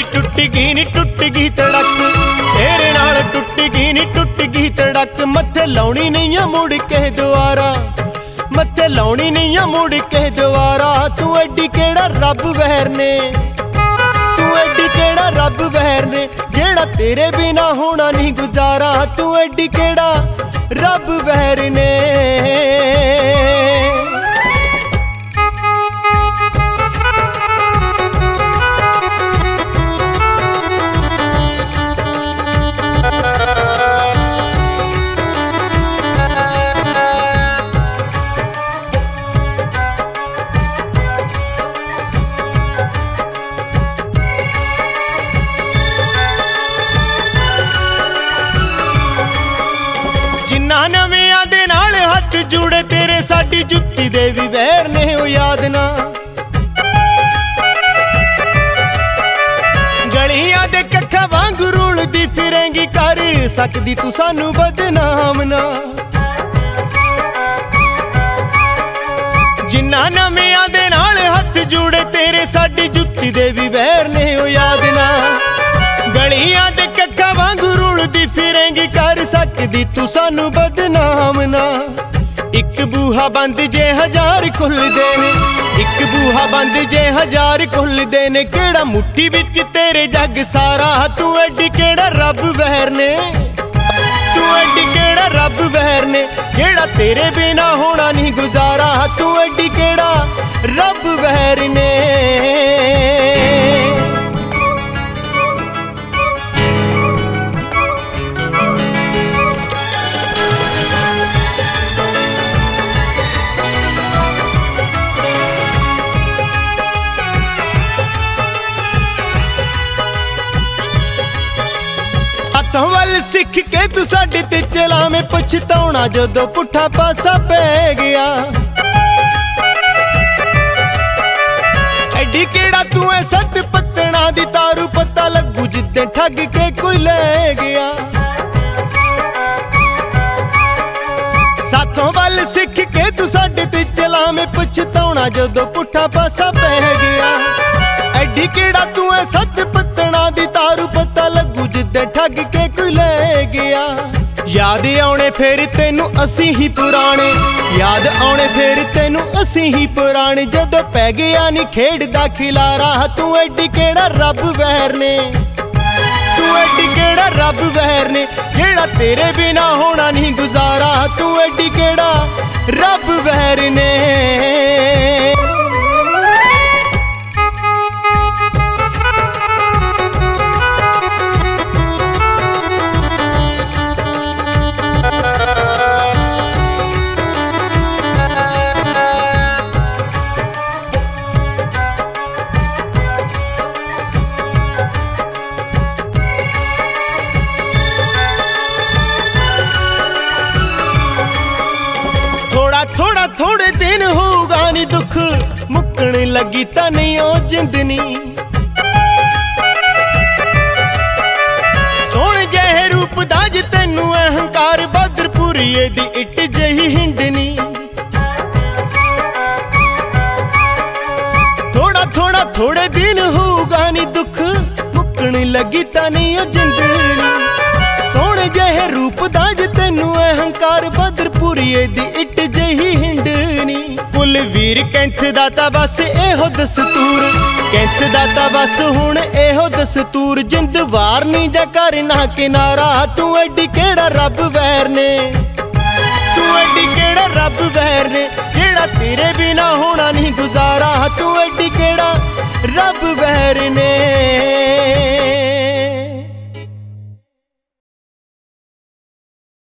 टुट गई नी टुट गई तड़क, तेरे नाल टुट गई नी टुट गई तड़क। मत्थे लाउणी नहीं आ मुड़ के दुआरा, मत्थे लाउणी नहीं आ मुड़ के दुआरा। तू एडी केड़ा रब वैर ने, तू एडी केड़ा रब वैर ने, जेड़ा तेरे बिना होना नहीं गुजारा। तू एडी केड़ा रब वैर ने। नवियां दे नाल हथ जुड़े तेरे साडी जुत्ती दे भी वैर ने हो याद ना। गलियां दे कक्खा वांग रुलदी फिरेंगी, कर सकदी तू सानू बदनाम ना। जिन्ना नवियां दे नाल हथ जुड़े तेरे साडी जुत्ती दे भी वैर ने हो याद ना। गलियां दे कक्खा वांग रुलदी फिरेंगी, कर सकदी तू सानू बदनाम ना। इक बूहा बंद जे हजार खुलदे ने, इक बूहा बंद जे हजार खुलदे ने। केड़ा मुट्ठी विच तेरे जग सारा। तू एडी केड़ा रब वैर ने, तू एडी केड़ा रब वैर ने, जेड़ा तेरे बिना होना नहीं गुजारा। तू एडी केड़ा रब वैर ने। हथों वल सिख के तू साडे ते चलावें, पछताउणा जदों पुट्ठा पासा पै गया। एडी केड़ा तू ऐ सत पत्तणा दी तारू, पता लगू जिद्दे ठग के कोई ले गया। साथों वल सिख के तू साडे ते चलावें, पछताउणा जदों पुट्ठा पासा पै गया। एडी केड़ा तू ऐ सत पत्तणा दी तारू, पता लगू जिद्दे ठग के कोई ले गया। याद आउणे फिर तेनू असीं ही पुराने, याद आउणे फिर तेनू असीं ही पुराने। जदों पै गया नी खेड दा खिलारा। तू एडी केड़ा रब वैर ने, तू एडी केड़ा रब वैर ने, जेड़ा तेरे बिना होना नहीं गुजारा। तू एडी केड़ा रब वैर ने। थोड़ा थोड़े दिन होगा नी दुख, मुक्कण लगी तां नहीं ओ जिंदनी। सोहणे जेहे रूप दा ज तैनू अहंकार, बदरपुरीए दी इट जही हिंडनी। थोड़ा थोड़ा थोड़े दिन होगा नी दुख, मुक्कण लगी तां नहीं ओ जिंदनी। सोहणे जेहे रूप दा ज तैनू अहंकार, बदरपुरीए दी इट जही हिंडनी। कुलवीर कैंथ दा तां बस एहो दस्तूर, कैंथ दा तां बस हुण एहो दस्तूर। जिंद वार नी जा कर ना किनारा। तू एडी केड़ा रब वैर ने, तू एडी केड़ा रब वैर ने, जेड़ा तेरे बिना होना नहीं गुजारा। तू एडी केड़ा रब वैर ने।